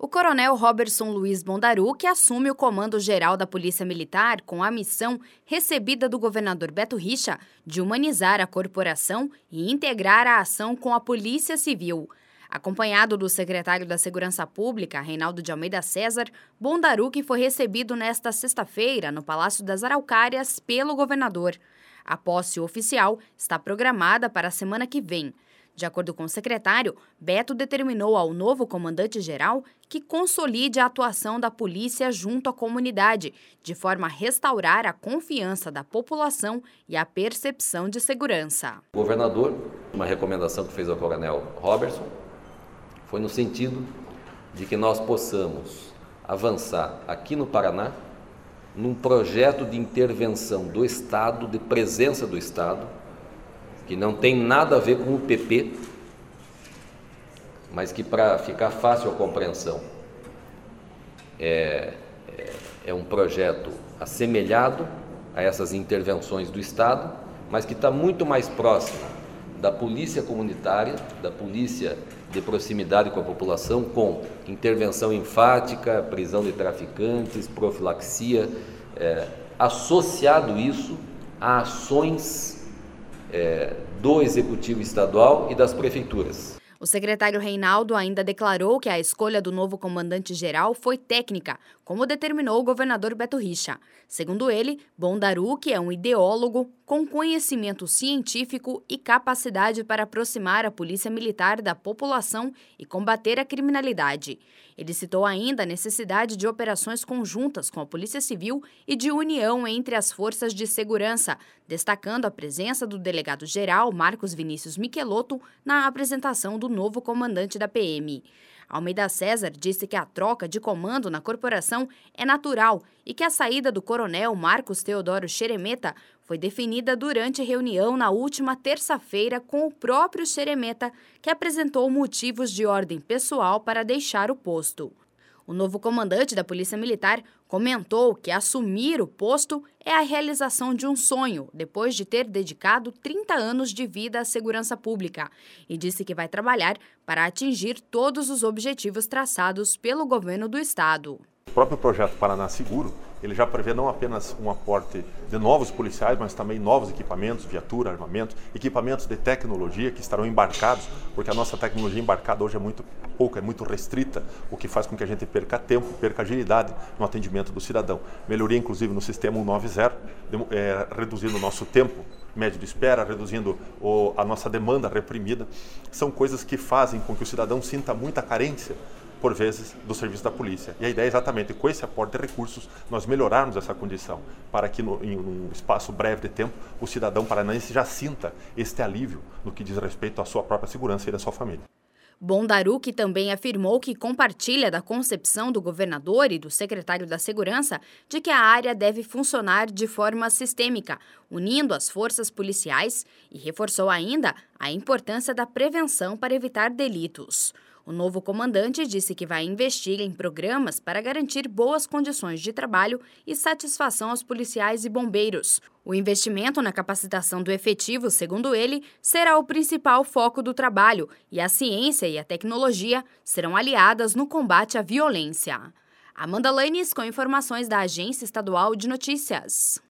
O coronel Roberson Luiz Bondaruque assume o comando geral da Polícia Militar com a missão recebida do governador Beto Richa de humanizar a corporação e integrar a ação com a Polícia Civil. Acompanhado do secretário da Segurança Pública, Reinaldo de Almeida César, Bondaruque foi recebido nesta sexta-feira no Palácio das Araucárias pelo governador. A posse oficial está programada para a semana que vem. De acordo com o secretário, Beto determinou ao novo comandante-geral que consolide a atuação da polícia junto à comunidade, de forma a restaurar a confiança da população e a percepção de segurança. O governador, uma recomendação que fez ao coronel Roberson, foi no sentido de que nós possamos avançar aqui no Paraná num projeto de intervenção do Estado, de presença do Estado, que não tem nada a ver com o PP, mas que, para ficar fácil a compreensão, é um projeto assemelhado a essas intervenções do Estado, mas que está muito mais próximo da polícia comunitária, da polícia de proximidade com a população, com intervenção enfática, prisão de traficantes, profilaxia, associado isso a ações do Executivo Estadual e das prefeituras. O secretário Reinaldo ainda declarou que a escolha do novo comandante-geral foi técnica, como determinou o governador Beto Richa. Segundo ele, Bondaruque é um ideólogo com conhecimento científico e capacidade para aproximar a Polícia Militar da população e combater a criminalidade. Ele citou ainda a necessidade de operações conjuntas com a Polícia Civil e de união entre as forças de segurança, destacando a presença do delegado-geral Marcos Vinícius Michelotto na apresentação do novo comandante da PM. Almeida César disse que a troca de comando na corporação é natural e que a saída do coronel Marcos Teodoro Xeremeta foi definida durante reunião na última terça-feira com o próprio Xeremeta, que apresentou motivos de ordem pessoal para deixar o posto. O novo comandante da Polícia Militar comentou que assumir o posto é a realização de um sonho, depois de ter dedicado 30 anos de vida à segurança pública, e disse que vai trabalhar para atingir todos os objetivos traçados pelo governo do estado. O próprio projeto Paraná Seguro, ele já prevê não apenas um aporte de novos policiais, mas também novos equipamentos, viatura, armamento, equipamentos de tecnologia que estarão embarcados, porque a nossa tecnologia embarcada hoje é muito pouca, é muito restrita, o que faz com que a gente perca tempo, perca agilidade no atendimento do cidadão. Melhoria, inclusive, no sistema 190, reduzindo o nosso tempo médio de espera, reduzindo a nossa demanda reprimida. São coisas que fazem com que o cidadão sinta muita carência, por vezes, do serviço da polícia. E a ideia é exatamente, com esse aporte de recursos, nós melhorarmos essa condição, para que em um espaço breve de tempo, o cidadão paranaense já sinta este alívio no que diz respeito à sua própria segurança e da sua família. Bondaruque também afirmou que compartilha da concepção do governador e do secretário da Segurança de que a área deve funcionar de forma sistêmica, unindo as forças policiais, e reforçou ainda a importância da prevenção para evitar delitos. O novo comandante disse que vai investir em programas para garantir boas condições de trabalho e satisfação aos policiais e bombeiros. O investimento na capacitação do efetivo, segundo ele, será o principal foco do trabalho, e a ciência e a tecnologia serão aliadas no combate à violência. Amanda Lanes com informações da Agência Estadual de Notícias.